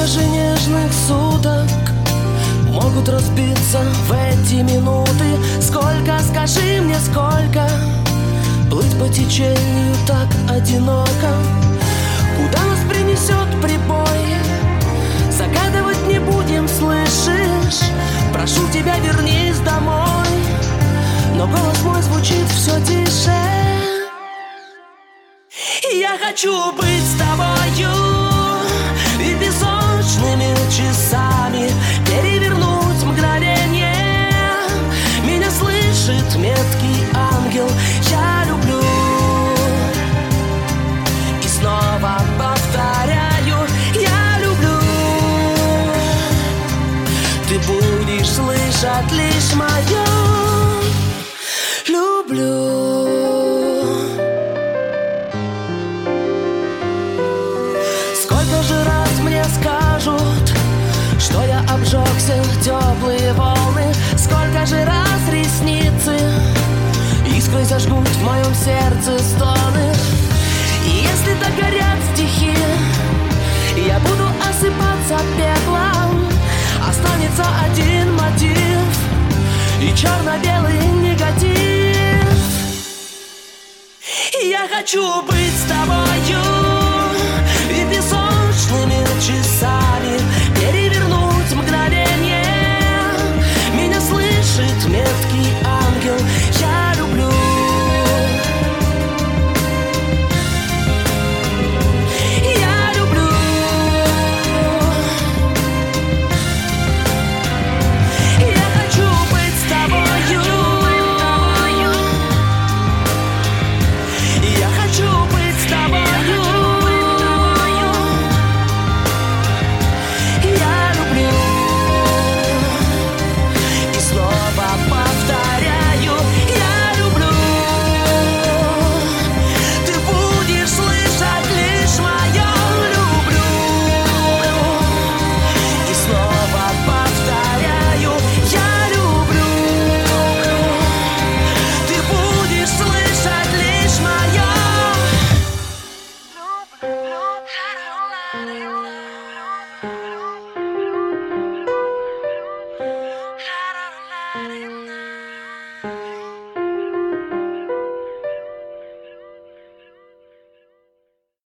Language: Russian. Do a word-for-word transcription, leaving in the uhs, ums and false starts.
же нежных суток могут разбиться в эти минуты? Сколько, скажи мне, сколько плыть по течению так одиноко? Куда нас принесет прибой? Загадывать не будем, слышишь? Прошу тебя, вернись домой. Но голос мой звучит все тише. Я хочу быть с тобою и песочными часами перевернуть мгновение. Меня слышит меткий ангел. Я люблю и снова повторяю: я люблю. Ты будешь слышать лишь мое люблю. Сколько же раз мне скажут, что я обжегся, теплые волны? Сколько же раз ресницы искрой зажгут в моем сердце стоны? И если так горят стихи, я буду осыпаться пеплом. Останется один мотив и черно-белый негатив. Я хочу быть с тобою